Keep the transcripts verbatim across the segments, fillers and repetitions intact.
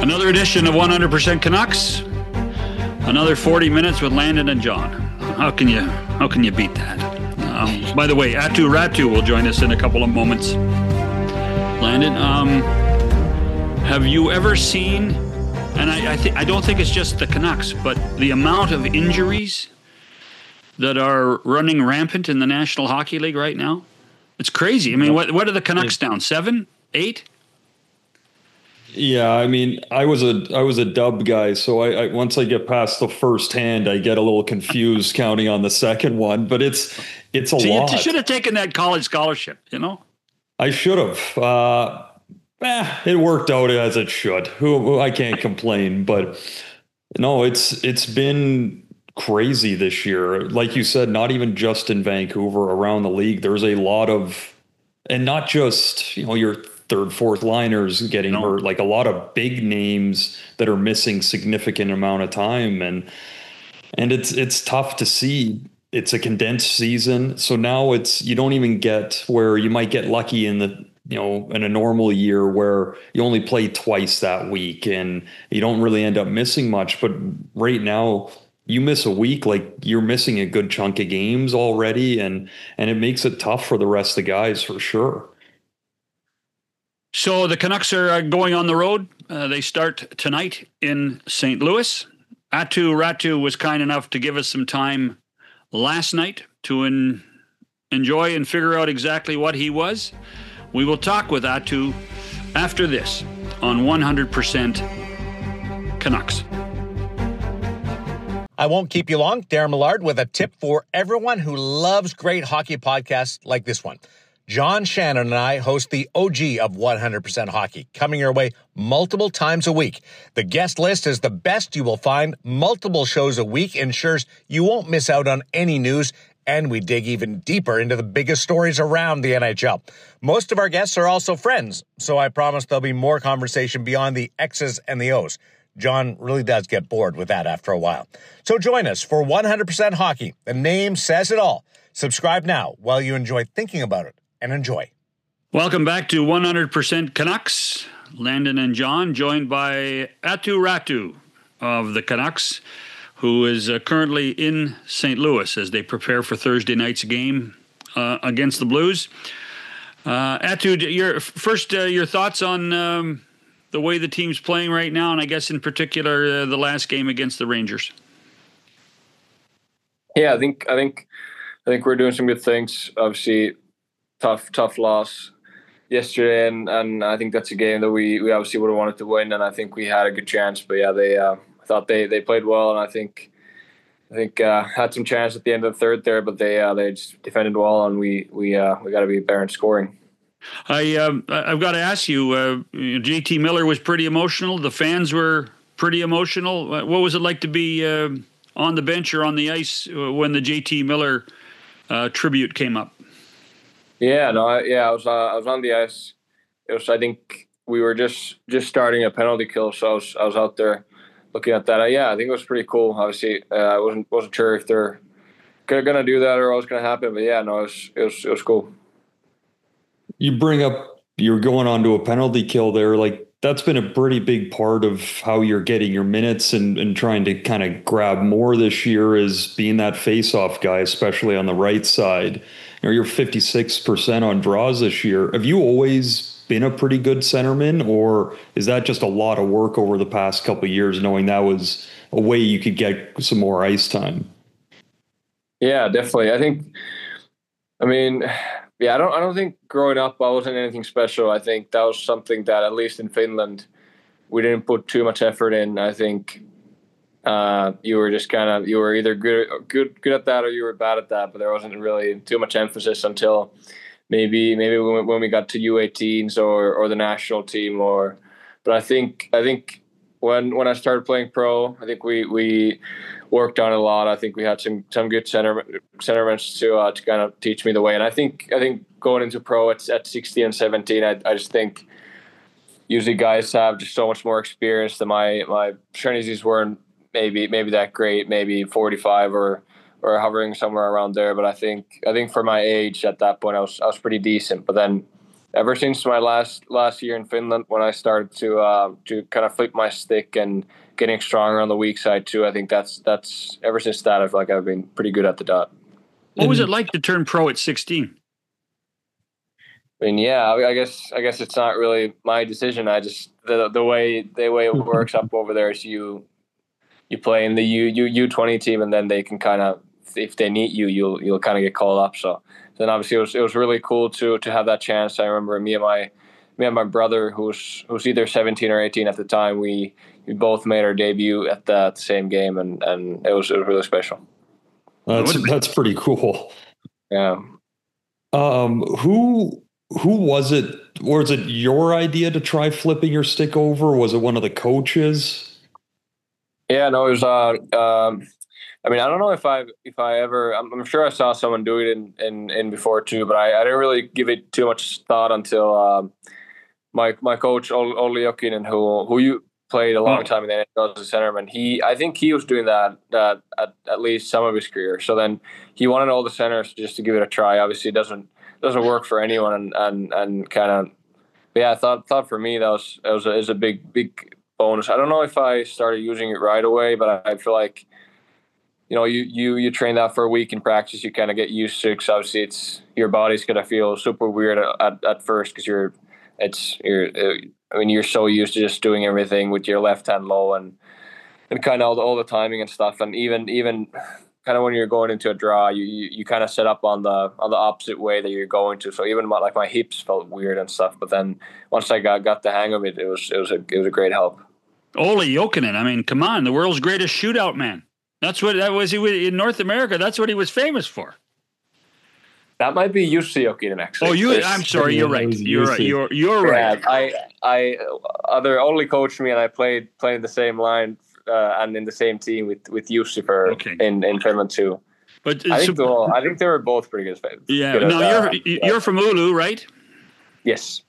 Another edition of one hundred percent Canucks. Another forty minutes with Landon and John. How can you how can you beat that? Um, by the way, Aatu Räty will join us in a couple of moments. Landon, um, have you ever seen, and I I, th- I don't think it's just the Canucks, but the amount of injuries that are running rampant in the National Hockey League right now? It's crazy. I mean, what what are the Canucks down? Seven? Eight? Yeah, I mean, I was a I was a dub guy, so I, I once I get past the first hand, I get a little confused counting on the second one. But it's it's a so lot. You should have taken that college scholarship, you know. I should have. Uh, eh, it worked out as it should. Who, who I can't complain. But no, it's it's been crazy this year. Like you said, not even just in Vancouver, around the league. There's a lot of, and not just you know your third, fourth liners getting no. hurt, like a lot of big names that are missing significant amount of time. And, and it's, it's tough to see. It's a condensed season. So now it's, you don't even get where you might get lucky in the, you know, in a normal year where you only play twice that week and you don't really end up missing much. But right now you miss a week, like you're missing a good chunk of games already. And, and it makes it tough for the rest of the guys for sure. So the Canucks are going on the road. Uh, they start tonight in Saint Louis. Aatu Räty was kind enough to give us some time last night to en- enjoy and figure out exactly what he was. We will talk with Aatu after this on one hundred percent Canucks. I won't keep you long. Darren Millard with a tip for everyone who loves great hockey podcasts like this one. John Shannon and I host the O G of one hundred percent Hockey, coming your way multiple times a week. The guest list is the best you will find. Multiple shows a week ensures you won't miss out on any news, and we dig even deeper into the biggest stories around the N H L. Most of our guests are also friends, so I promise there'll be more conversation beyond the X's and the O's. John really does get bored with that after a while. So join us for one hundred percent Hockey. The name says it all. Subscribe now while you enjoy thinking about it. And enjoy. Welcome back to one hundred percent Canucks. Landon and John, joined by Aatu Räty of the Canucks, who is uh, currently in Saint Louis as they prepare for Thursday night's game uh, against the Blues. Uh, Aatu, your first uh, your thoughts on um, the way the team's playing right now, and I guess in particular uh, the last game against the Rangers. Yeah, I think I think I think we're doing some good things. Obviously. Tough, tough loss yesterday, and, and I think that's a game that we, we obviously would have wanted to win, and I think we had a good chance. But yeah, they uh, I thought they, they played well, and I think I think uh, had some chance at the end of the third there, but they uh, they just defended well, and we we uh, we got to be better in scoring. I um, I've got to ask you, uh, J T Miller was pretty emotional. The fans were pretty emotional. What was it like to be uh, on the bench or on the ice when the J T Miller uh, tribute came up? Yeah, no, I, yeah, I was uh, I was on the ice. It was, I think we were just, just starting a penalty kill, so I was I was out there looking at that. Uh, yeah, I think it was pretty cool. Obviously, uh, I wasn't wasn't sure if they're gonna do that or what was gonna happen, but yeah, no, it was it was it was cool. You bring up you're going on to a penalty kill there, like that's been a pretty big part of how you're getting your minutes and, and trying to kind of grab more this year is being that face-off guy, especially on the right side. You know, you're fifty-six percent on draws this year. Have you always been a pretty good centerman, or is that just a lot of work over the past couple of years, knowing that was a way you could get some more ice time? Yeah, definitely. I think, I mean, yeah, I don't, I don't think growing up I wasn't anything special. I think that was something that, at least in Finland, we didn't put too much effort in. I think uh, you were just kind of, you were either good, good, good at that or you were bad at that, but there wasn't really too much emphasis until maybe, maybe when, when we got to U eighteens or, or the national team or, but I think, I think when, when I started playing pro, I think we, we worked on it a lot. I think we had some, some good center, centermen to, uh, to kind of teach me the way. And I think, I think going into pro at, at sixteen and seventeen, I, I just think usually guys have just so much more experience than my, my Chinese weren't maybe, maybe that great, maybe forty-five or, or hovering somewhere around there. But I think, I think for my age at that point, I was, I was pretty decent. But then ever since my last last year in Finland, when I started to uh, to kind of flip my stick and getting stronger on the weak side too, I think that's that's ever since that I feel like I've been pretty good at the dot. What was it like to turn pro at sixteen? I mean, yeah, I guess I guess it's not really my decision. I just the the way the way it works up over there is you you play in the U U twenty team, and then they can kind of, if they need you, you'll you'll kind of get called up. So then obviously it was it was really cool to to have that chance. I remember me and my me and my brother, who's who's either seventeen or eighteen at the time, we we both made our debut at the, at the same game, and and it was it was really special. That's that's pretty cool. Yeah. Um. Who. Who was it? Was it your idea to try flipping your stick over? Was it one of the coaches? Yeah, no, it was. Uh, um, I mean, I don't know if I if I ever. I'm, I'm sure I saw someone do it in in, in before too, but I, I didn't really give it too much thought until um, my my coach Olli Jokinen, who who you played a long time in the N H L as a centerman. He I think he was doing that that at, at least some of his career. So then he wanted all the centers just to give it a try. Obviously, it doesn't. doesn't work for anyone, and and, and kind of yeah I thought thought for me that was it was a, it was a big big bonus. I don't know if I started using it right away, but I, I feel like you know you you you train that for a week in practice, you kind of get used to it, because obviously it's your body's gonna feel super weird at, at, at first, because you're it's you're I mean you're so used to just doing everything with your left hand low and and kind of all the, all the timing and stuff, and even even kind of when you're going into a draw, you, you, you kind of set up on the on the opposite way that you're going to. So even my, like my hips felt weird and stuff. But then once I got, got the hang of it, it was it was a it was a great help. Olli Jokinen, I mean, come on, the world's greatest shootout man. That's what that was. He was in North America. That's what he was famous for. That might be Jussi Jokinen, actually. Oh, you? There's, I'm sorry. You're right. You're right. You're you're right. Yeah, I I other Olli coached me, and I played played the same line. Uh, and in the same team with with Jussi for okay. in, in Finland too. But I think, so, I think they were both pretty good. Yeah. Good now at, you're uh, you're from Oulu, right? Yes.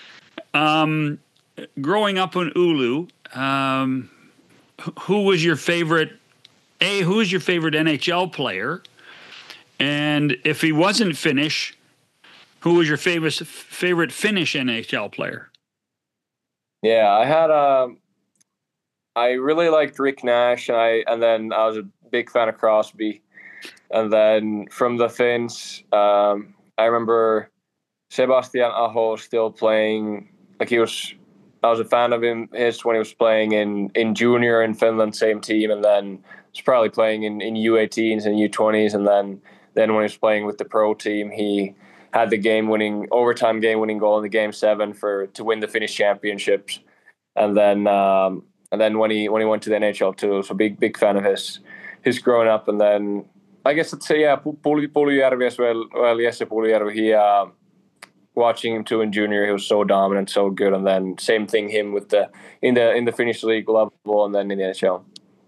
Um, growing up in Oulu, um, who was your favorite? A, who was your favorite N H L player? And if he wasn't Finnish, who was your favorite favorite Finnish N H L player? Yeah, I had a. Um, I really liked Rick Nash, and I and then I was a big fan of Crosby. And then from the Finns, um, I remember Sebastian Aho still playing. Like he was, I was a fan of him his when he was playing in, in junior in Finland, same team, and then was probably playing in, in U eighteens and U twenties, and then then when he was playing with the pro team, he had the game-winning overtime game-winning goal in the game seven for to win the Finnish championships, and then. Um, And then when he when he went to the N H L too, so big big fan of his his growing up. And then I guess it's yeah, Puljujärvi as well. Well, Jesse Puljujärvi. He uh, watching him too in junior, he was so dominant, so good. And then same thing him with the in the in the Finnish league level, and then in the N H L.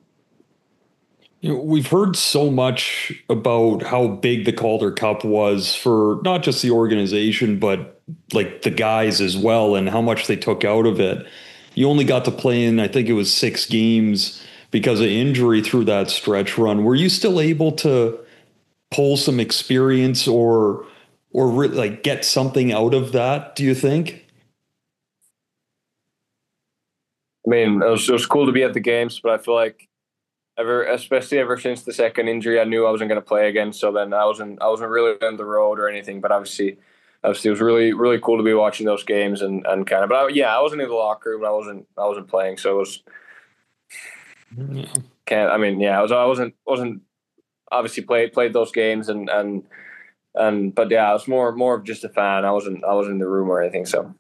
You know, we've heard so much about how big the Calder Cup was for not just the organization, but like the guys as well, and how much they took out of it. You only got to play in, I think it was six games because of injury through that stretch run. Were you still able to pull some experience or or re- like get something out of that, do you think? I mean, it was, it was cool to be at the games, but I feel like ever, especially ever since the second injury, I knew I wasn't going to play again. So then I wasn't I wasn't really on the road or anything, but obviously Obviously, it was really, really cool to be watching those games and, and kind of. But I, yeah, I wasn't in the locker room. I wasn't, I wasn't playing. So it was. Can't. I mean, yeah, I was. I wasn't. Wasn't obviously played played those games and and and. But yeah, I was more more of just a fan. I wasn't. I wasn't in the room or anything. So.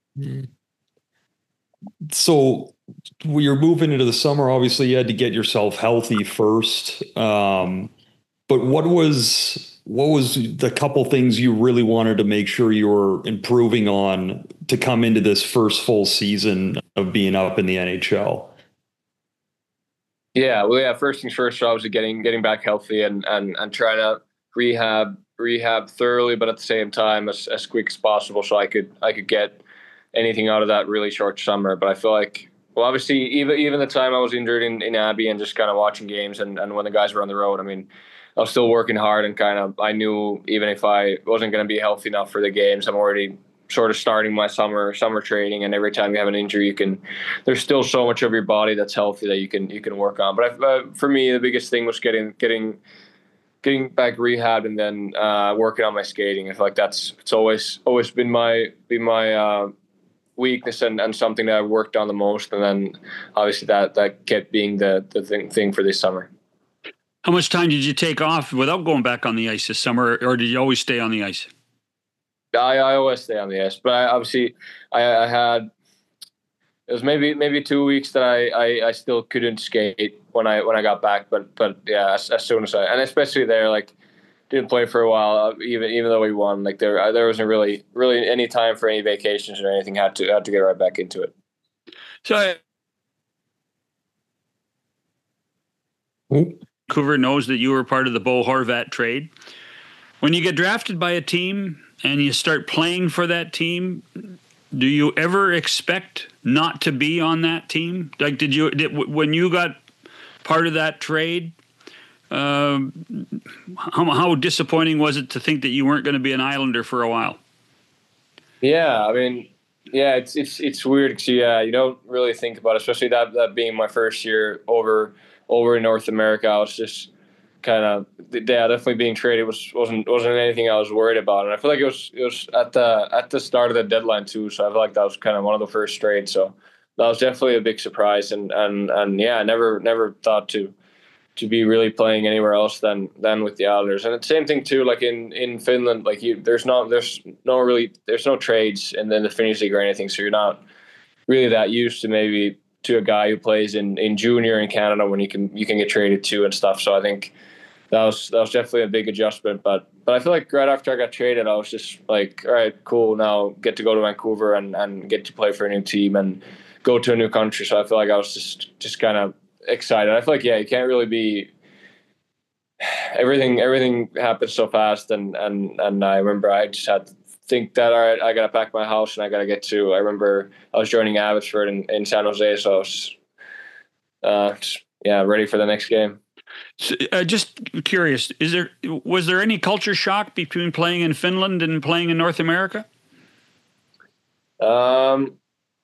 So, you're moving into the summer. Obviously, you had to get yourself healthy first. Um, but what was. What was the couple things you really wanted to make sure you were improving on to come into this first full season of being up in the N H L? Yeah, well, yeah. First things first, obviously getting getting back healthy and and and trying to rehab rehab thoroughly, but at the same time as as quick as possible, so I could I could get anything out of that really short summer. But I feel like, well, obviously even even the time I was injured in in Abbey and just kind of watching games and and when the guys were on the road, I mean. I was still working hard and kind of, I knew even if I wasn't going to be healthy enough for the games, I'm already sort of starting my summer summer training, and every time you have an injury, you can there's still so much of your body that's healthy that you can you can work on. But I, uh, for me, the biggest thing was getting getting getting back rehabbed and then uh, working on my skating. I feel like that's it's always always been my been my uh, weakness and, and something that I've worked on the most. And then obviously that that kept being the the thing thing for this summer. How much time did you take off without going back on the ice this summer, or did you always stay on the ice? I, I always stay on the ice, but I, obviously I, I had it was maybe maybe two weeks that I, I, I still couldn't skate when I when I got back, but but yeah, as, as soon as I and especially there, like didn't play for a while, even even though we won, like there there wasn't really really any time for any vacations or anything. Had to had to get right back into it. So. I- Vancouver knows that you were part of the Bo Horvat trade. When you get drafted by a team and you start playing for that team, do you ever expect not to be on that team? Like, did you did, when you got part of that trade? Um, how, how disappointing was it to think that you weren't going to be an Islander for a while? Yeah, I mean, yeah, it's it's it's weird because yeah, you don't really think about it, especially that that being my first year over. Over in North America, I was just kind of yeah, definitely being traded was wasn't wasn't anything I was worried about, and I feel like it was it was at the at the start of the deadline too. So I feel like that was kind of one of the first trades. So that was definitely a big surprise, and and and yeah, I never never thought to to be really playing anywhere else than than with the Islanders. And the same thing too, like in in Finland, like you there's not there's no really there's no trades in, in the Finnish league or anything, so you're not really that used to maybe. To a guy who plays in, in junior in Canada when you can you can get traded to and stuff. So I think that was that was definitely a big adjustment. But but I feel like right after I got traded, I was just like, all right, cool. Now get to go to Vancouver and, and get to play for a new team and go to a new country. So I feel like I was just just kind of excited. I feel like yeah, you can't really be everything everything happens so fast. And and and I remember I just had to think that all right, I gotta pack my house and I gotta get to. I remember I was joining Abbotsford in, in San Jose, so I was uh, just, yeah ready for the next game. So, uh, just curious, is there was there any culture shock between playing in Finland and playing in North America? Um,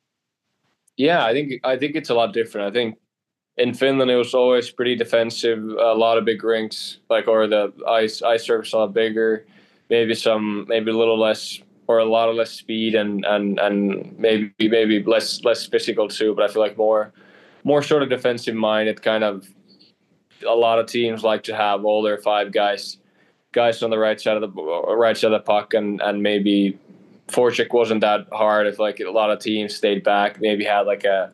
yeah, I think I think it's a lot different. I think in Finland it was always pretty defensive, a lot of big rinks, like or the ice ice surface a lot bigger. Maybe some, maybe a little less, or a lot of less speed, and and and maybe maybe less less physical too. But I feel like more, more sort of defensive minded. Kind of, a lot of teams like to have all their five guys, guys on the right side of the right side of the puck, and and maybe forecheck wasn't that hard. If like a lot of teams stayed back, maybe had like a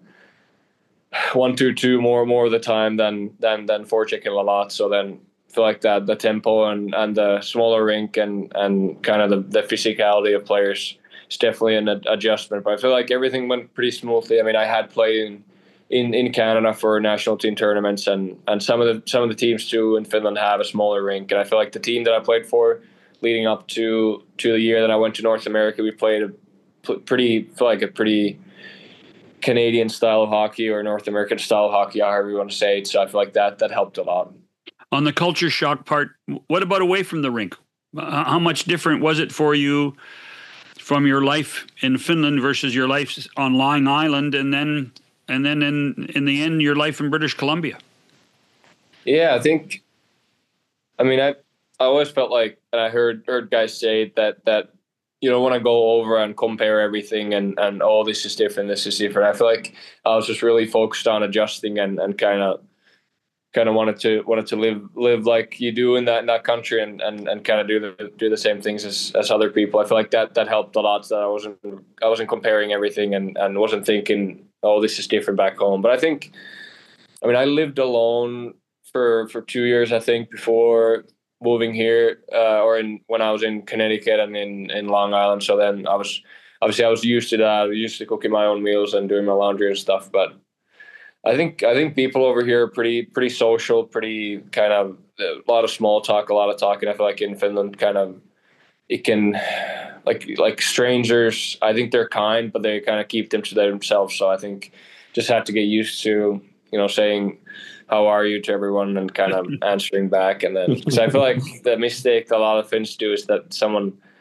one two two more more of the time than than than forechecking a lot. So then. Feel like that the tempo and, and the smaller rink and, and kind of the, the physicality of players is definitely an adjustment. But I feel like everything went pretty smoothly. I mean, I had played in, in, in Canada for national team tournaments, and, and some of the some of the teams too in Finland have a smaller rink. And I feel like the team that I played for, leading up to to the year that I went to North America, we played a pretty feel like a pretty Canadian style of hockey or North American style of hockey, however you want to say it. So I feel like that that helped a lot. On the culture shock part, what about away from the rink? Uh, how much different was it for you from your life in Finland versus your life on Long Island, and then and then in in the end, your life in British Columbia? Yeah, I think. I mean, I I always felt like, and I heard heard guys say that that you know when I go over and compare everything and and oh, this is different, this is different. I feel like I was just really focused on adjusting and and kind of. kind of wanted to wanted to live live like you do in that in that country and, and, and kind of do the do the same things as, as other people. I feel like that that helped a lot. So that I wasn't I wasn't comparing everything and, and wasn't thinking, oh, this is different back home. But I think, I mean, I lived alone for for two years I think before moving here, uh, or in when I was in Connecticut and in, in Long Island. So then I was obviously I was used to that. I was used to cooking my own meals and doing my laundry and stuff, but. I think I think people over here are pretty pretty social, pretty kind of a lot of small talk, a lot of talking. I feel like in Finland, kind of it can like like strangers. I think they're kind, but they kind of keep them to themselves. So I think just have to get used to you know saying how are you to everyone and kind of answering back. And then because I feel like the mistake a lot of Finns do is that someone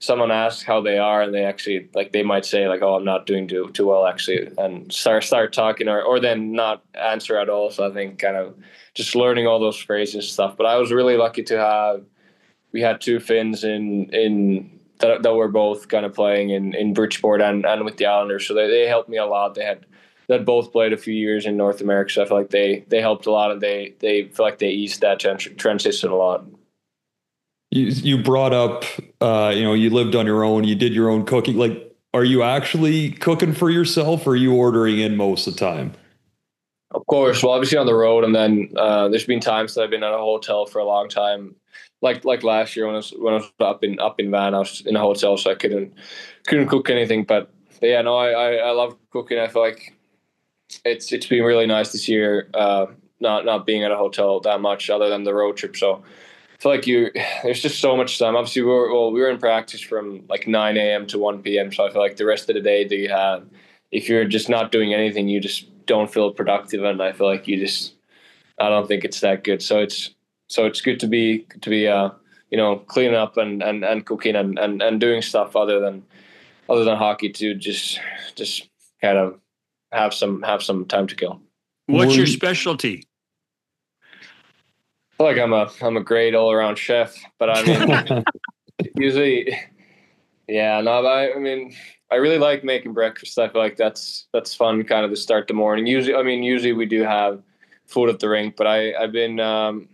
someone asks how they are, and they actually like they might say like, "Oh, I'm not doing too too well actually," and start start talking, or or then not answer at all. So I think kind of just learning all those phrases and stuff. But I was really lucky to have we had two Finns in in that, that were both kind of playing in in Bridgeport and and with the Islanders, so they they helped me a lot. They had they had both played a few years in North America, so I feel like they they helped a lot, and they they feel like they eased that trans- transition a lot. You you brought up, uh, you know, you lived on your own, you did your own cooking. Like, are you actually cooking for yourself, or are you ordering in most of the time? Of course, well, obviously on the road, and then uh, there's been times that I've been at a hotel for a long time, like like last year when I was when I was up in up in Van, I was in a hotel, so I couldn't couldn't cook anything. But, but yeah, no, I, I I love cooking. I feel like it's it's been really nice this year, uh, not not being at a hotel that much, other than the road trip. So I feel like you, there's just so much time. Obviously, we were well, we were in practice from like nine a.m. to one p.m. So I feel like the rest of the day that you have, if you're just not doing anything, you just don't feel productive, and I feel like you just, I don't think it's that good. So it's so it's good to be to be uh you know cleaning up and and, and cooking and, and, and doing stuff other than other than hockey to just just kind of have some have some time to kill. What's your specialty? I feel like I'm a I'm a great all around chef, but I mean usually, yeah, no, but I, I mean I really like making breakfast. I feel like that's that's fun, kind of to start the morning. Usually, I mean usually we do have food at the rink, but I I've been um,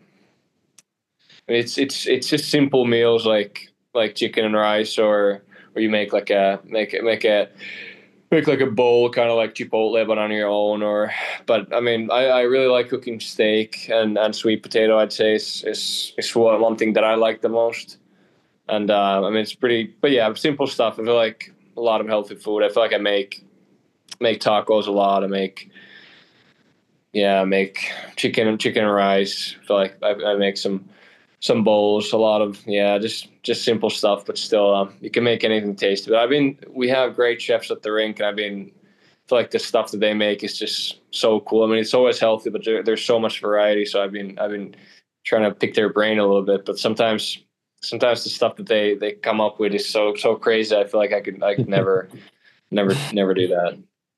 it's it's it's just simple meals like like chicken and rice, or or you make like a make it make a make like a bowl, kind of like Chipotle, but on your own. Or, but I mean, I, I really like cooking steak and, and sweet potato. I'd say is is is one one thing that I like the most. And uh, I mean, it's pretty, but yeah, simple stuff. I feel like a lot of healthy food. I feel like I make make tacos a lot. I make yeah, I make chicken and chicken and rice. I feel like I, I make some some bowls. A lot of yeah, just just simple stuff, but still, um, you can make anything tasty. But I've been, we have great chefs at the rink, and I've been, I feel like the stuff that they make is just so cool. I mean, it's always healthy, but there, there's so much variety. So I've been, I've been trying to pick their brain a little bit. But sometimes, sometimes the stuff that they they come up with is so so crazy. I feel like I could I could never, never, never do that.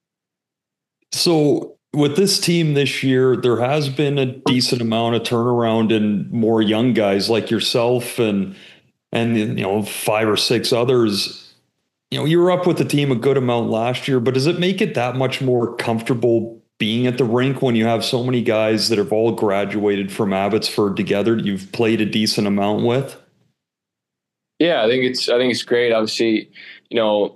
So with this team this year, there has been a decent amount of turnaround in more young guys like yourself and. And, you know, five or six others. You know, you were up with the team a good amount last year, but does it make it that much more comfortable being at the rink when you have so many guys that have all graduated from Abbotsford together that you've played a decent amount with? Yeah, I think it's I think it's great. Obviously, you know,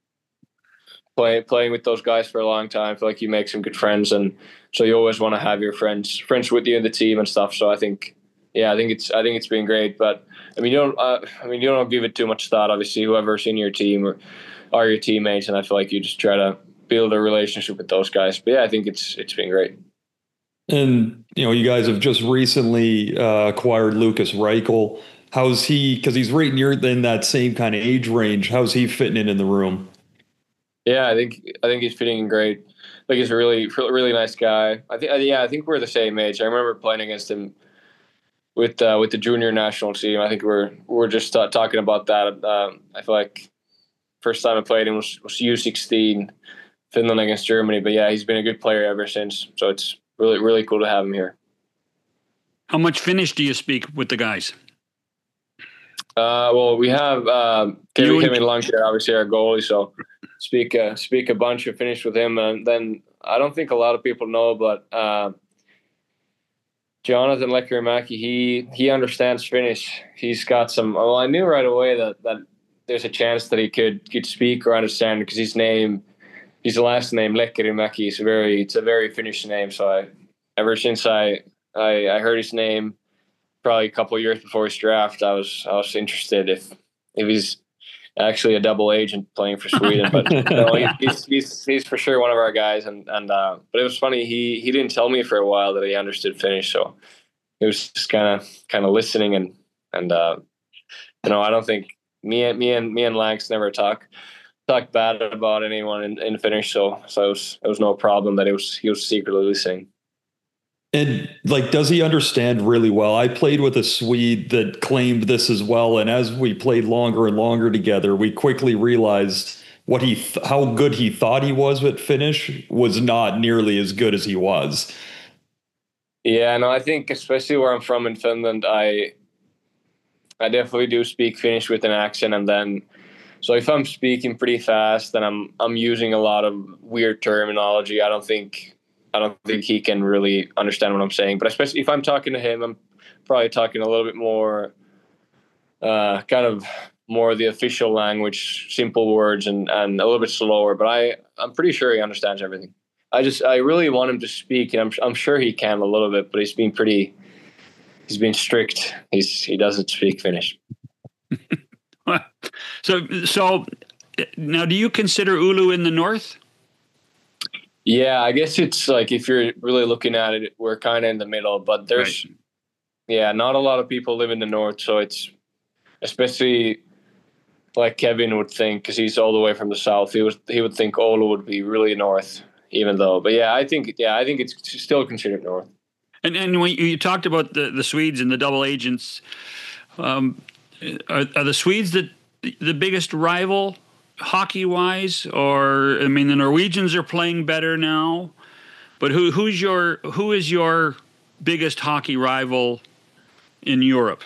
playing playing with those guys for a long time, I feel like you make some good friends, and so you always want to have your friends friends with you in the team and stuff. So I think, yeah, I think it's I think it's been great, but. I mean, you don't. Uh, I mean, you don't give it too much thought. Obviously, whoever's in your team or are your teammates, and I feel like you just try to build a relationship with those guys. But yeah, I think it's it's been great. And you know, you guys have just recently uh, acquired Lukas Reichel. How's he? Because he's right near in that same kind of age range. How's he fitting in in the room? Yeah, I think I think he's fitting in great. Like he's a really really nice guy. I think yeah, I think we're the same age. I remember playing against him. With uh, with the junior national team, I think we're we're just uh, talking about that. Uh, I feel like first time I played him was, was U sixteen, Finland against Germany. But yeah, he's been a good player ever since. So it's really really cool to have him here. How much Finnish do you speak with the guys? Uh, well, we have uh, Kevin, Kevin Lankinen, obviously our goalie. So speak uh, speak a bunch of Finnish with him, and then I don't think a lot of people know, but. Uh, Jonathan Lekkerimäki, he he understands Finnish. He's got some. Well, I knew right away that, that there's a chance that he could could speak or understand because his name, his last name Lekkerimäki is very. It's a very Finnish name. So I, ever since I I, I heard his name, probably a couple of years before his draft, I was I was interested if if he's actually a double agent playing for Sweden. But no, he, he's he's he's for sure one of our guys. And and uh, but it was funny. He he didn't tell me for a while that he understood Finnish, so it was just kind of kind of listening and and uh, you know I don't think me and me and me and Lanks never talk talk bad about anyone in, in Finnish, so so it was it was no problem that he was he was secretly listening. And like, does he understand really well? I played with a Swede that claimed this as well. And as we played longer and longer together, we quickly realized what he, th- how good he thought he was at Finnish was not nearly as good as he was. Yeah, no, I think especially where I'm from in Finland, I, I definitely do speak Finnish with an accent. And then, so if I'm speaking pretty fast and I'm, I'm using a lot of weird terminology, I don't think, I don't think he can really understand what I'm saying. But especially if I'm talking to him, I'm probably talking a little bit more, uh, kind of more the official language, simple words, and, and a little bit slower. But I, I'm pretty sure he understands everything. I just, I really want him to speak, and I'm, I'm sure he can a little bit, but he's been pretty, he's been strict. He's, he doesn't speak Finnish. so, so now, do you consider Oulu in the north? Yeah, I guess it's like, if you're really looking at it, we're kind of in the middle, but there's, right. yeah, not a lot of people live in the north. So it's, especially like Kevin would think, because he's all the way from the south, he was, he would think Oulu would be really north, even though, but yeah, I think, yeah, I think it's still considered north. And and when you talked about the, the Swedes and the double agents, um, are, are the Swedes the, the biggest rival hockey-wise, or I mean, the Norwegians are playing better now, but who who's your who is your biggest hockey rival in Europe?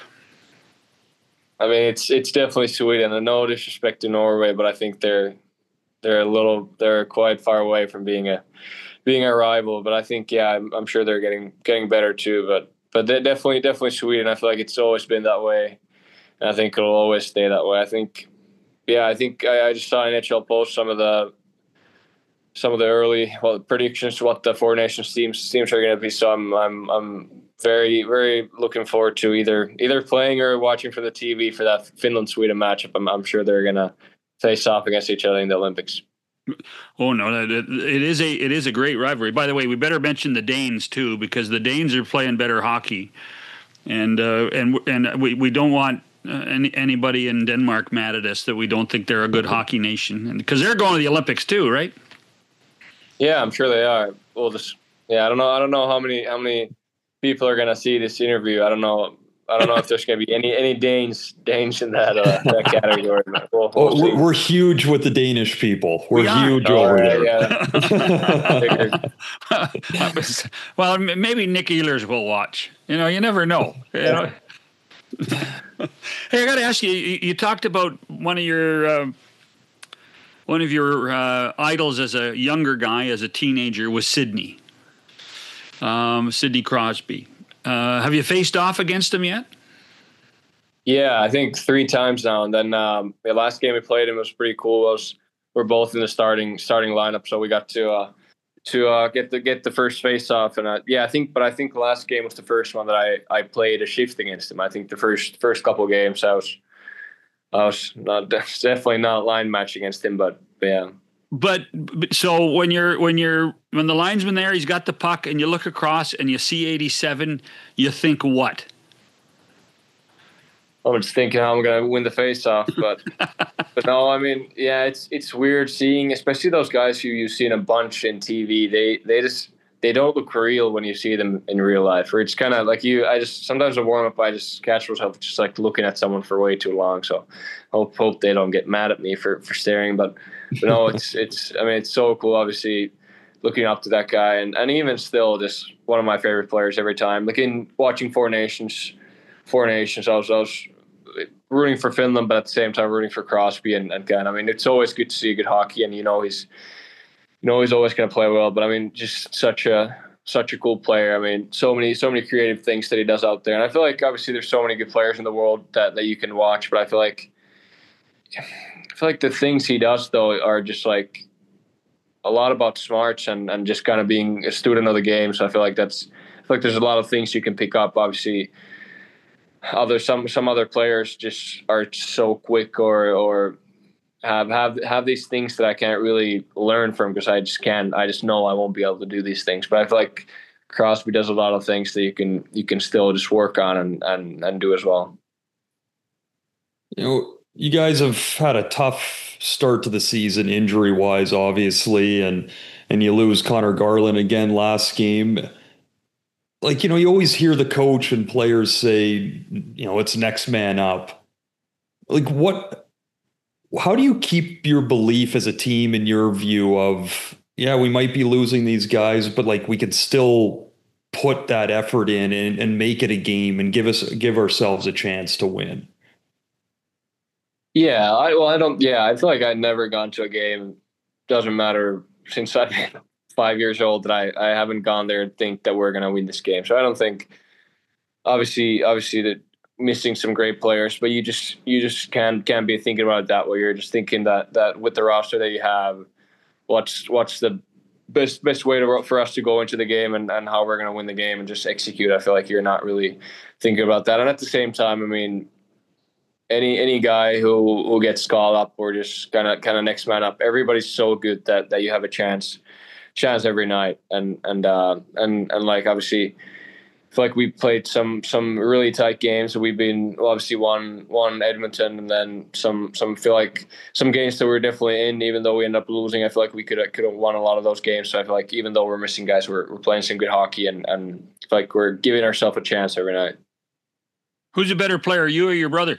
I mean, it's it's definitely Sweden. And no disrespect to Norway, but I think they're they're a little they're quite far away from being a being a rival. But I think yeah, I'm, I'm sure they're getting getting better too. But but they're definitely definitely Sweden. I feel like it's always been that way, and I think it'll always stay that way. I think. Yeah, I think I, I just saw N H L post some of the some of the early well predictions to what the Four Nations teams teams are going to be. So I'm I'm I'm very very looking forward to either either playing or watching for the T V for that Finland Sweden matchup. I'm I'm sure they're going to face off against each other in the Olympics. Oh no, it, it is a it is a great rivalry. By the way, we better mention the Danes too, because the Danes are playing better hockey, and uh, and and we we don't want. Uh, any, anybody in Denmark mad at us that we don't think they're a good hockey nation, and because they're going to the Olympics too, right? Yeah, I'm sure they are. Well, just yeah, I don't know. I don't know how many how many people are going to see this interview. I don't know. I don't know if there's going to be any any Danes Danes in that uh, that category. We'll, we'll oh, we're, we're huge with the Danish people. We're we huge oh, over right, there. Yeah. Well, maybe Nick Ehlers will watch. You know, you never know. You know. Hey, I got to ask you, you. You talked about one of your uh, one of your uh, idols as a younger guy, as a teenager, was Sidney, um, Sidney Crosby. Uh, have you faced off against him yet? Yeah, I think three times now. And then um, the last game we played him was pretty cool. It was, we're both in the starting starting lineup, so we got to. Uh, to uh, get the get the first face off, and uh, yeah, I think, but I think the last game was the first one that I, I played a shift against him. I think the first first couple of games I was I was not definitely not line match against him, but, but yeah. But, but so when you're when you're when the linesman there, he's got the puck, and you look across and you see eighty-seven, you think what? I'm just thinking how I'm going to win the face-off, but but no, I mean, yeah, it's it's weird seeing, especially those guys who you've seen a bunch in T V. They they just they don't look real when you see them in real life. Or it's kind of like you. I just sometimes a warm up, I just catch myself just like looking at someone for way too long. So I hope hope they don't get mad at me for for staring. But, but no, it's it's. I mean, it's so cool. Obviously, looking up to that guy, and and even still, just one of my favorite players every time. Looking watching Four Nations. Four Nations. I was, I was rooting for Finland, but at the same time rooting for Crosby and, and Gunn. I mean, it's always good to see good hockey, and you know he's, you know he's always going to play well. But I mean, just such a such a cool player. I mean, so many so many creative things that he does out there, and I feel like obviously there's so many good players in the world that, that you can watch. But I feel like I feel like the things he does though are just like a lot about smarts and, and just kind of being a student of the game. So I feel like that's I feel like there's a lot of things you can pick up. Obviously. Other some some other players just are so quick or or have have have these things that I can't really learn from because I just can't I just know I won't be able to do these things. But I feel like Crosby does a lot of things that you can you can still just work on and and, and do as well. You know, you guys have had a tough start to the season injury wise, obviously, and and you lose Connor Garland again last game. like, you know, you always hear the coach and players say, you know, it's next man up. Like what, how do you keep your belief as a team in your view of, yeah, we might be losing these guys, but like we could still put that effort in and, and make it a game and give us, give ourselves a chance to win? Yeah. I, well, I don't, yeah, I feel like I've never gone to a game. Doesn't matter since I've been five years old that I, I haven't gone there and think that we're going to win this game. So I don't think, obviously, obviously that missing some great players, but you just, you just can't, can't be thinking about it that way. You're just thinking that, that with the roster that you have, what's, what's the best, best way to, for us to go into the game and, and how we're going to win the game and just execute. I feel like you're not really thinking about that. And at the same time, I mean, any, any guy who, who gets called up or just kind of, kind of next man up, everybody's so good that, that you have a chance, chance every night. And, and, uh, and, and like, obviously, I feel like we played some some really tight games. We've been well, obviously won won Edmonton, and then some some feel like some games that we're definitely in. Even though we end up losing, I feel like we could could have won a lot of those games. So I feel like even though we're missing guys, we're we're playing some good hockey, and and I feel like we're giving ourselves a chance every night. Who's a better player, you or your brother?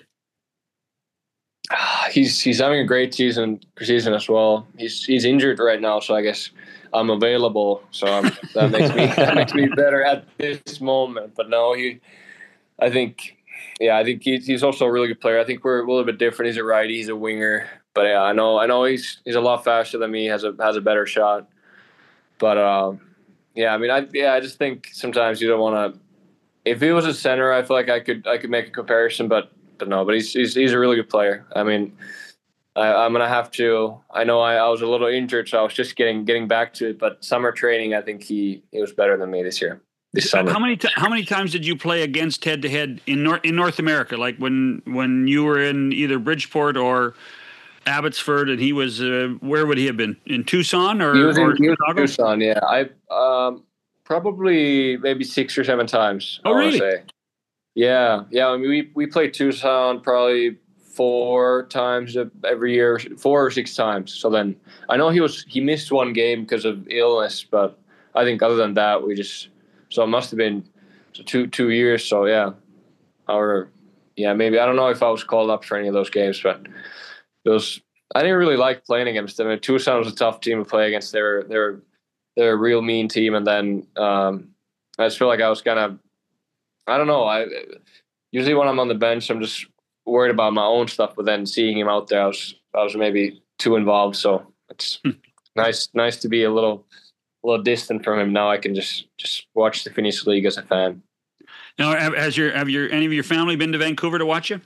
He's he's having a great season season as well. He's he's injured right now, so I guess I'm available, so I'm, that makes me that makes me better at this moment. But no, he, I think, yeah, I think he's he's also a really good player. I think we're a little bit different. He's a righty, he's a winger, but yeah, I know I know he's he's a lot faster than me. Has a has a better shot, but um, yeah, I mean, I yeah, I just think sometimes you don't want to. If he was a center, I feel like I could I could make a comparison, but but no, but he's he's he's a really good player. I mean. I, I'm gonna have to. I know I, I was a little injured, so I was just getting getting back to it. But summer training, I think he, he was better than me this year. This summer. How many t- how many times did you play against head to head in North in North America? Like when when you were in either Bridgeport or Abbotsford, and he was uh, where would he have been, in Tucson or, he was in, or he was in Tucson? Yeah, I um, probably maybe six or seven times. Oh, I really? Say. Yeah, yeah. I mean, we we played Tucson probably four times every year, four or six times. So then I know he was he missed one game because of illness, but I think other than that, we just so it must have been two two years. So yeah, or yeah, maybe I don't know if I was called up for any of those games, but those I didn't really like playing against them. I mean, Tucson was a tough team to play against. They're they're they're a real mean team, and then um, I just feel like I was kind of I don't know. I usually when I'm on the bench, I'm just worried about my own stuff, but then seeing him out there, I was I was maybe too involved. So it's nice nice to be a little a little distant from him. Now I can just just watch the Finnish league as a fan. Now, has your have your any of your family been to Vancouver to watch you?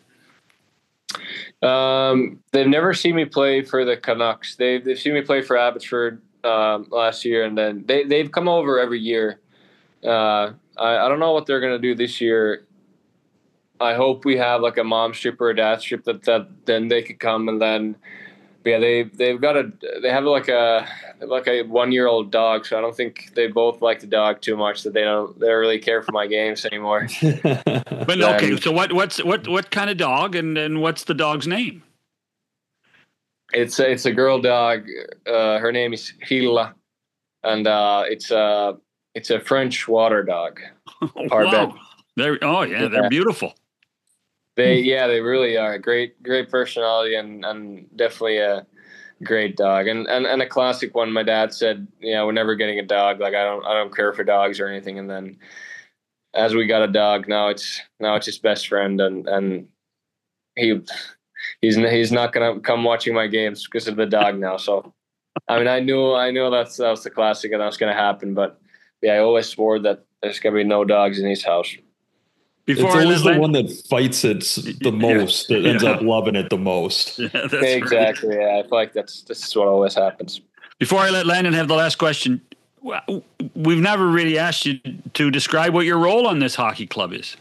Um, they've never seen me play for the Canucks. They they've seen me play for Abbotsford um, last year, and then they they've come over every year. Uh, I I don't know what they're gonna do this year. I hope we have like a mom strip or a dad strip that, that then they could come and then, but yeah, they they've got a they have like a like a one year old dog, so I don't think they both like the dog too much that they don't they don't really care for my games anymore. But okay, so what what's what what kind of dog and and what's the dog's name? It's a, it's a girl dog. Uh, her name is Hilla, and uh, it's a it's a French water dog. Wow. They're oh yeah, yeah, they're beautiful. They yeah, they really are. Great, great personality and, and definitely a great dog. And, and and a classic one. My dad said, you know, we're never getting a dog. Like I don't I don't care for dogs or anything. And then as we got a dog, now it's now it's his best friend, and, and he he's he's not gonna come watching my games because of the dog now. So I mean I knew I knew that's that was the classic and that was gonna happen, but yeah, I always swore that there's gonna be no dogs in his house. Before it's always the Land- one that fights it the most that ends yeah. up loving it the most. Yeah, that's exactly. Right. Yeah, I feel like that's this is what always happens. Before I let Landon have the last question, we've never really asked you to describe what your role on this hockey club is.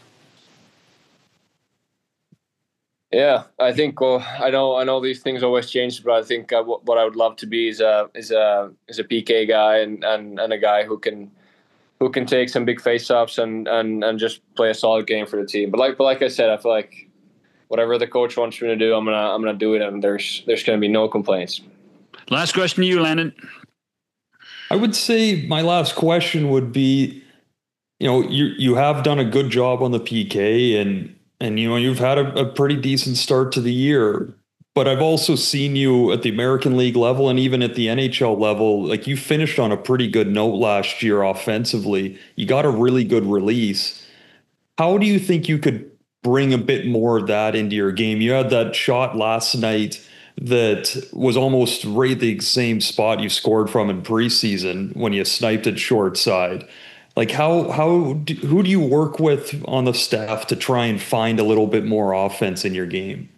Yeah, I think. Well, I know, I know these things always change, but I think uh, what I would love to be is a is a is a P K guy and, and, and a guy who can. who can take some big face-offs and, and, and just play a solid game for the team. But like but like I said, I feel like whatever the coach wants me to do, I'm gonna I'm gonna do it, and there's there's gonna be no complaints. Last question to you, Landon. I would say my last question would be, you know, you you have done a good job on the P K, and and you know you've had a, a pretty decent start to the year. But I've also seen you at the American League level and even at the N H L level. Like, you finished on a pretty good note last year offensively. You got a really good release. How do you think you could bring a bit more of that into your game? You had that shot last night that was almost right the same spot you scored from in preseason when you sniped it short side. Like, how how do, who do you work with on the staff to try and find a little bit more offense in your game?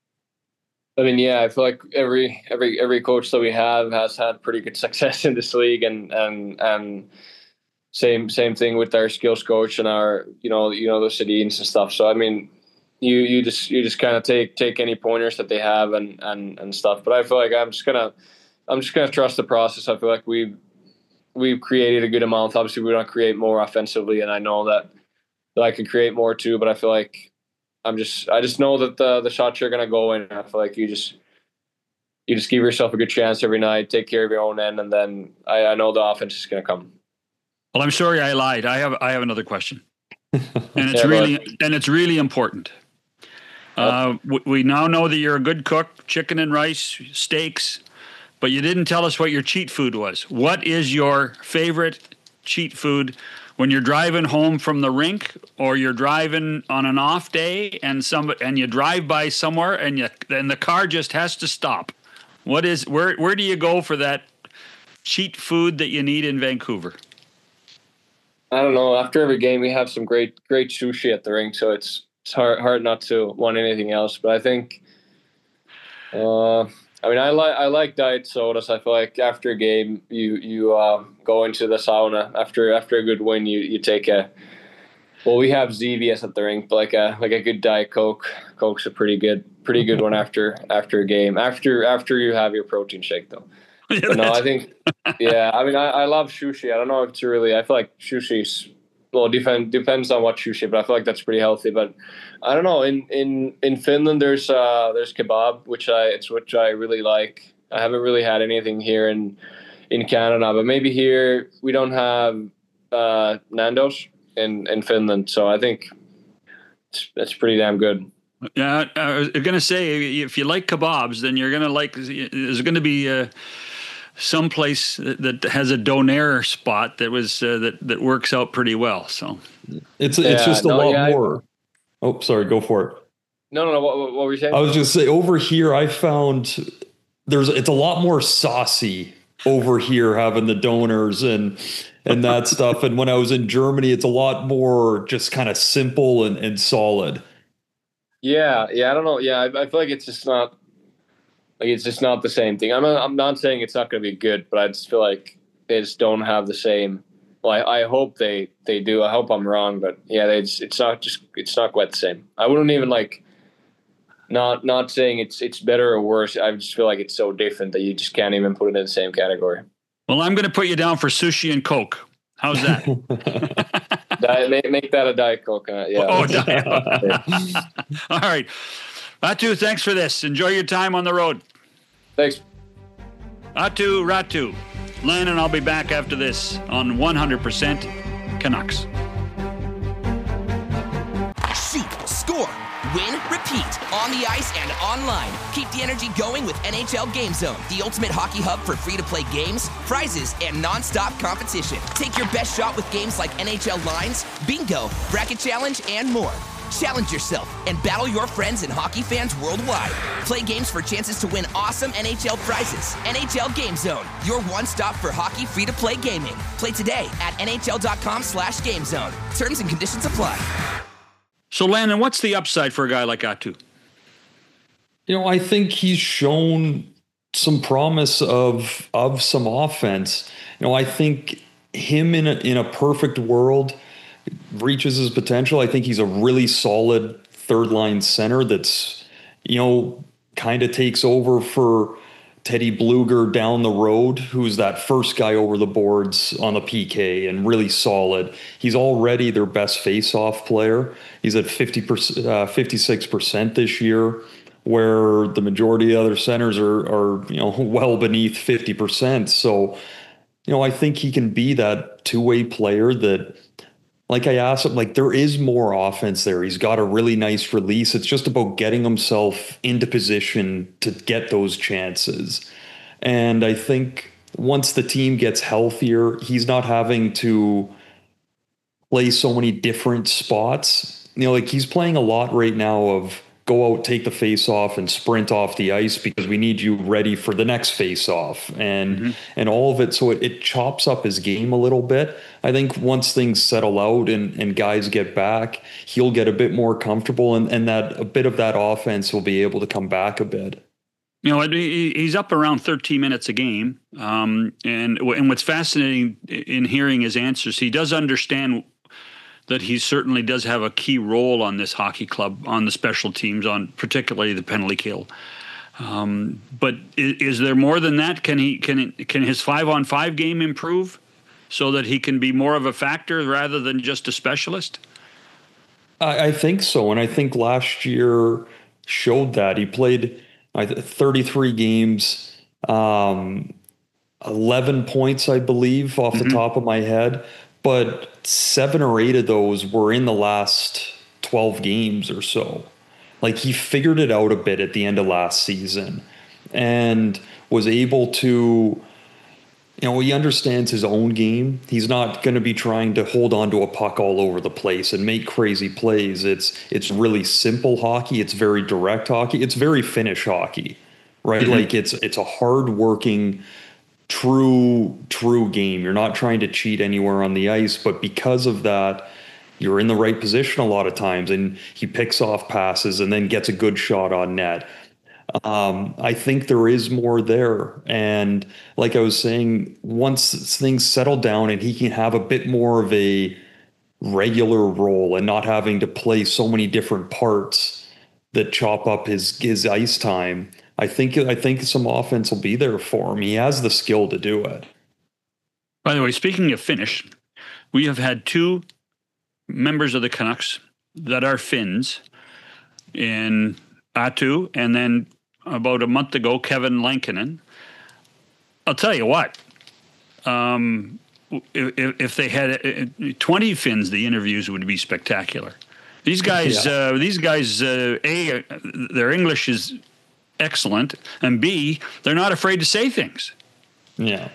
I mean, yeah, I feel like every every every coach that we have has had pretty good success in this league, and and and same same thing with our skills coach and our you know you know the Sedins and stuff. So I mean, you you just you just kind of take take any pointers that they have and and and stuff. But I feel like I'm just gonna I'm just gonna trust the process. I feel like we've we've created a good amount. Obviously, we don't create more offensively, and I know that that I could create more too. But I feel like I'm just I just know that the the shots are gonna go in. I feel like you just you just give yourself a good chance every night, take care of your own end, and then I, I know the offense is gonna come. Well, I'm sorry I lied. I have I have another question, and it's Yeah, really but, and it's really important. Uh, we, we now know that you're a good cook, chicken and rice, steaks, but you didn't tell us what your cheat food was. What is your favorite cheat food when you're driving home from the rink, or you're driving on an off day and some and you drive by somewhere and you and the car just has to stop? What is where where do you go for that cheat food that you need in Vancouver? I don't know. After every game, we have some great great sushi at the rink, so it's it's hard hard not to want anything else. But I think, uh, I mean, I like I like diet sodas. I feel like after a game, you you uh, go into the sauna after after a good win. You you take a well, we have Z V S at the rink, but like a like a good diet Coke. Coke's a pretty good pretty good one after after a game. After after you have your protein shake though. But no, I think yeah. I mean, I, I love sushi. I don't know if it's really. I feel like sushi's well, depend depends on what sushi, but I feel like that's pretty healthy. But I don't know. In in in Finland, there's uh there's kebab, which I it's which I really like. I haven't really had anything here in in Canada, but maybe here we don't have uh, Nando's in in Finland, so I think it's, that's pretty damn good. Yeah, I was going to say, if you like kebabs, then you're going to like. There's going to be uh, some place that has a donair spot that was uh, that that works out pretty well. So it's it's yeah, just a no, lot yeah, more. I, oh, sorry, go for it. No, no, no. What, what were you saying? I was just say over here, I found there's it's a lot more saucy over here, having the donors and and that stuff. And when I was in Germany, it's a lot more just kind of simple and, and solid. Yeah, yeah, I don't know. Yeah, I, I feel like it's just not like it's just not the same thing. I'm not, I'm not saying it's not going to be good, but I just feel like they just don't have the same. Well, I, I hope they, they do. I hope I'm wrong, but yeah, they just, it's not just it's not quite the same. I wouldn't even like not not saying it's it's better or worse. I just feel like it's so different that you just can't even put it in the same category. Well, I'm going to put you down for sushi and Coke. How's that? Diet, make, make that a Diet Coke. Uh, yeah. Oh, Diet. All right. Ratu, thanks for this. Enjoy your time on the road. Thanks. Atu Ratu. Len and I'll be back after this on one hundred percent Canucks. Shoot, score, win, repeat, on the ice and online. Keep the energy going with N H L Game Zone, the ultimate hockey hub for free-to-play games, prizes, and non-stop competition. Take your best shot with games like N H L Lines, Bingo, Bracket Challenge, and more. Challenge yourself and battle your friends and hockey fans worldwide. Play games for chances to win awesome N H L prizes. N H L Game Zone, your one-stop for hockey free-to-play gaming. Play today at nhl.com slash gamezone. Terms and conditions apply. So, Landon, what's the upside for a guy like Atu? You know, I think he's shown some promise of of some offense. You know, I think him in a, in a perfect world reaches his potential. I think he's a really solid third line center that's, you know, kind of takes over for Teddy Bluger down the road, who's that first guy over the boards on the P K and really solid. He's already their best face-off player. He's at fifty percent, uh, fifty-six percent this year, where the majority of other centers are, are, you know, well beneath fifty percent. So, you know, I think he can be that two-way player that like I asked him, like there is more offense there. He's got a really nice release. It's just about getting himself into position to get those chances. And I think once the team gets healthier, he's not having to play so many different spots. You know, like he's playing a lot right now of go out, take the face off and sprint off the ice because we need you ready for the next face off and mm-hmm. and all of it. So it, it chops up his game a little bit. I think once things settle out and, and guys get back, he'll get a bit more comfortable and, and that a bit of that offense will be able to come back a bit. You know, he's up around thirteen minutes a game. Um, and, and what's fascinating in hearing his answers, he does understand that he certainly does have a key role on this hockey club, on the special teams, on particularly the penalty kill. Um, but is, is there more than that? Can he can can his five on five game improve so that he can be more of a factor rather than just a specialist? I, I think so, and I think last year showed that. He played thirty-three games, um, eleven points, I believe, off mm-hmm. the top of my head. But seven or eight of those were in the last twelve games or so. Like he figured it out a bit at the end of last season and was able to, you know, he understands his own game. He's not going to be trying to hold on to a puck all over the place and make crazy plays. It's it's really simple hockey. It's very direct hockey. It's very Finnish hockey, right? Mm-hmm. Like it's it's a hard-working, true, true game. You're not trying to cheat anywhere on the ice, but because of that, you're in the right position a lot of times, and he picks off passes and then gets a good shot on net. Um, I think there is more there. And like I was saying, once things settle down and he can have a bit more of a regular role and not having to play so many different parts that chop up his, his ice time, I think I think some offense will be there for him. He has the skill to do it. By the way, speaking of Finnish, we have had two members of the Canucks that are Finns in Atu, and then about a month ago, Kevin Lankinen. I'll tell you what, um, if, if they had twenty Finns, the interviews would be spectacular. These guys, yeah. uh, these guys, uh, A, their English is excellent, and B, they're not afraid to say things. Yeah.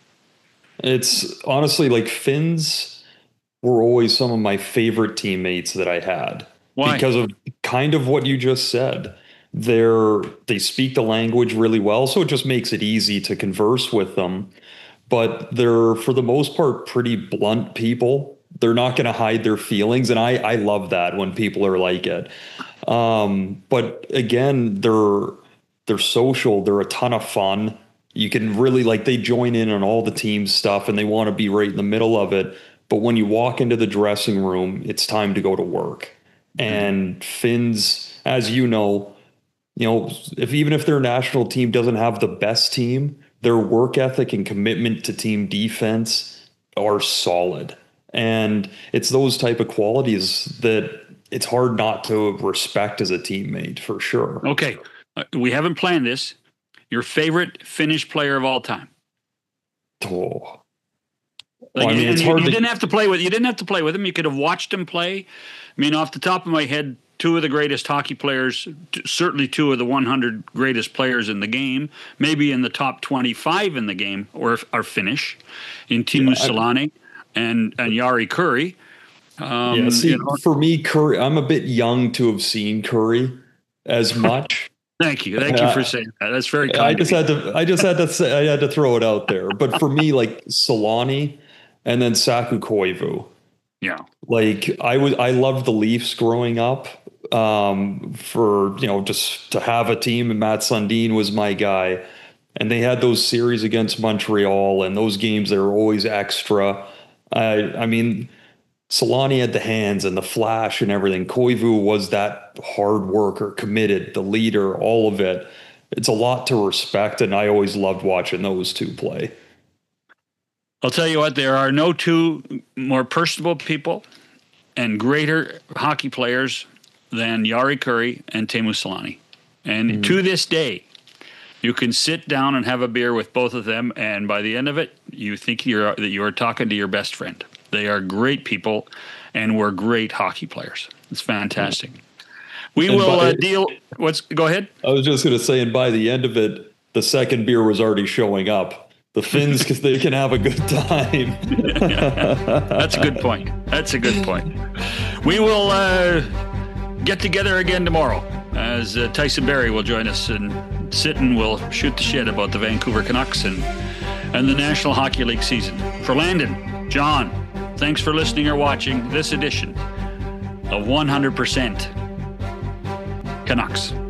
It's honestly like Finns were always some of my favorite teammates that I had. Why? Because of kind of what you just said. They're, they speak the language really well, so it just makes it easy to converse with them. But they're, for the most part, pretty blunt people. They're not going to hide their feelings, and I, I love that when people are like it. Um, but again, they're they're social. They're a ton of fun. You can really, like, they join in on all the team stuff, and they want to be right in the middle of it. But when you walk into the dressing room, it's time to go to work. And Finns, as you know, you know, if even if their national team doesn't have the best team, their work ethic and commitment to team defense are solid. And it's those type of qualities that it's hard not to respect as a teammate, for sure. Okay. Uh, we haven't planned this. Your favorite Finnish player of all time? Oh. Like, well, I mean, you, it's you, hard you to... didn't have to play with you didn't have to play with him. You could have watched him play. I mean, off the top of my head, two of the greatest hockey players, t- certainly two of the one hundred greatest players in the game, maybe in the top twenty-five in the game, or are Finnish, in Teemu yeah, Selanne and and Jari Kurri. Um, yeah, see, you know, for me, Kurri, I'm a bit young to have seen Kurri as much. Thank you, thank you for saying that. That's very kind. I just had to, I just had to, say, I had to throw it out there. But for me, like Selanne and then Saku Koivu. Yeah, like I was, I loved the Leafs growing up. Um, for you know, just to have a team, and Matt Sundin was my guy, and they had those series against Montreal, and those games they were always extra. I, I mean, Selanne had the hands and the flash and everything. Koivu was that hard worker, committed, the leader, all of it. It's a lot to respect, and I always loved watching those two play. I'll tell you what, there are no two more personable people and greater hockey players than Jari Kurri and Teemu Selanne. And mm-hmm. to this day, you can sit down and have a beer with both of them, and by the end of it, you think you're that you're talking to your best friend. They are great people, and we're great hockey players. It's fantastic. We And will by- uh, deal. What's go ahead? I was just going to say, and by the end of it, the second beer was already showing up. The Finns, because they can have a good time. That's a good point. That's a good point. We will uh, get together again tomorrow as uh, Tyson Barrie will join us and sit and we'll shoot the shit about the Vancouver Canucks and, and the National Hockey League season. For Landon, John, thanks for listening or watching this edition of one hundred percent Canucks.